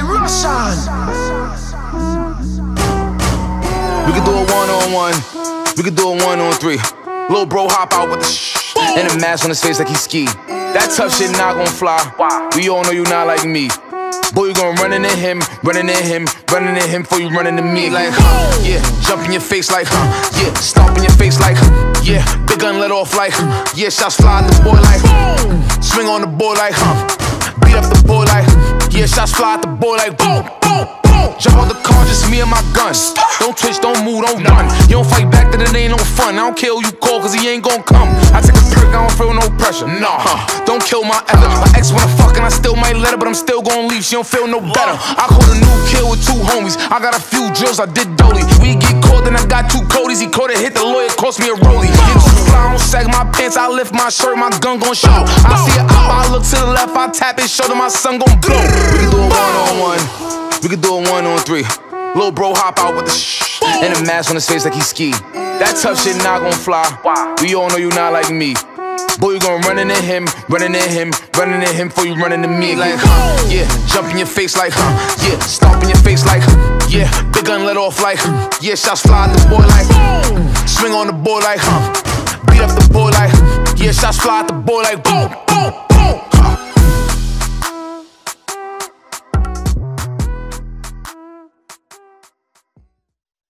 Russian. We could do a one-on-one. We could do a one-on-three. Lil' bro hop out with the and a mask on his face like he ski. That tough shit not gon' fly. We all know you not like me. Boy, you gon' run into him, running into him, running into him before you run into me. Like, yeah, jump in your face like, yeah, stomp in your face like, yeah, big gun let off like, yeah, shots fly at the boy like, swing on the boy like, beat up the boy like, yeah, shots fly at the boy like, boom, boom, boom. Jump out the car, just me and my gun. Don't twitch, don't move, don't run. You don't fight back, then it ain't no fun. I don't care who you call, cause he ain't gon' come. I take a perk, I don't feel no pressure. Nah, don't kill my effort. My ex wanna fuck and I still might let her, but I'm still gon' leave. She don't feel no better. I caught a new kill with 2 homies. I got a few drills, I did dolly. We get caught, then I got 2 Codys. He caught it, hit the lawyer, cost me a rollie. Get too fly, I don't sag my pants. I lift my shirt, my gun gon' show. I see it up, I look to the left, I tap his shoulder, my son gon' blow. We can do a one-on-one. We could do a one-on-3. Lil' bro hop out with the and a mask on his face like he ski. That tough shit not gon' fly. We all know you not like me. Boy, you gon' run into him, running into him, running into him before you run into me. Like, yeah, jump in your face like, yeah, stomp in your face like, yeah, big gun let off like, yeah, shots fly at the boy like, swing on the boy like, beat up the boy like, yeah, shots fly at the boy like, boom, boom.